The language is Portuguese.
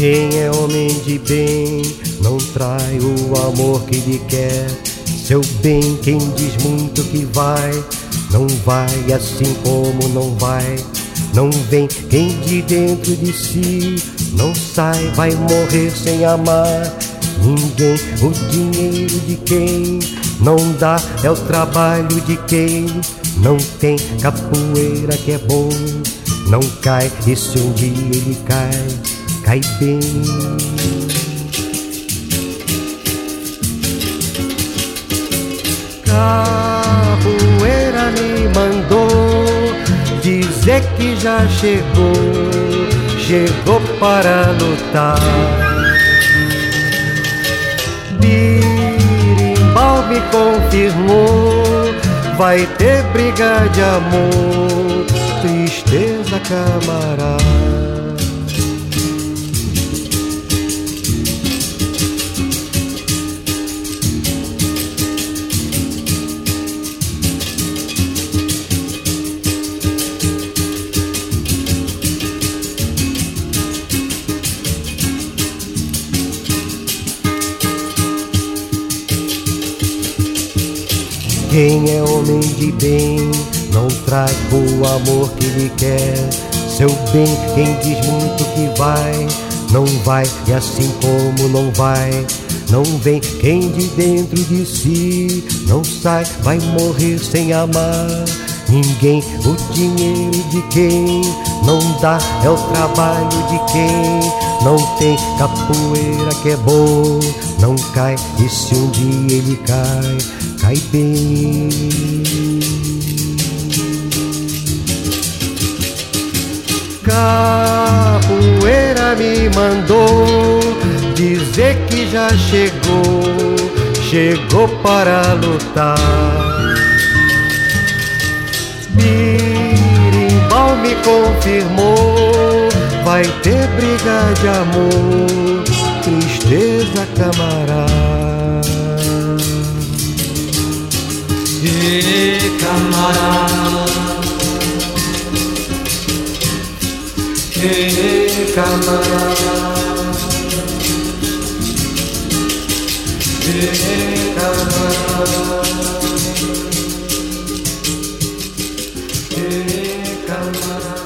Quem é homem de bem não trai o amor que lhe quer. Seu bem, quem diz muito que vai, não vai assim como não vai. Não vem quem de dentro de si não sai, vai morrer sem amar ninguém. O dinheiro de quem não dá é o trabalho de quem não tem. Capoeira que é bom não cai, e se um dia ele cai, cai bem. Capoeira me mandou dizer que já chegou para lutar. Birimbau me confirmou, vai ter briga de amor, tristeza camarada. Quem é homem de bem não trai o amor que lhe quer. Seu bem, quem diz muito que vai, não vai, e assim como não vai, não vem quem de dentro de si não sai, vai morrer sem amar ninguém. O dinheiro de quem não dá é o trabalho de quem não tem. Capoeira que é bom não cai, e se um dia ele cai, cai bem. Capoeira me mandou dizer que já chegou para lutar. Birimbau me confirmou, vai ter briga de amor, tristeza camarada. Camarada, camarada, camarada, camarada.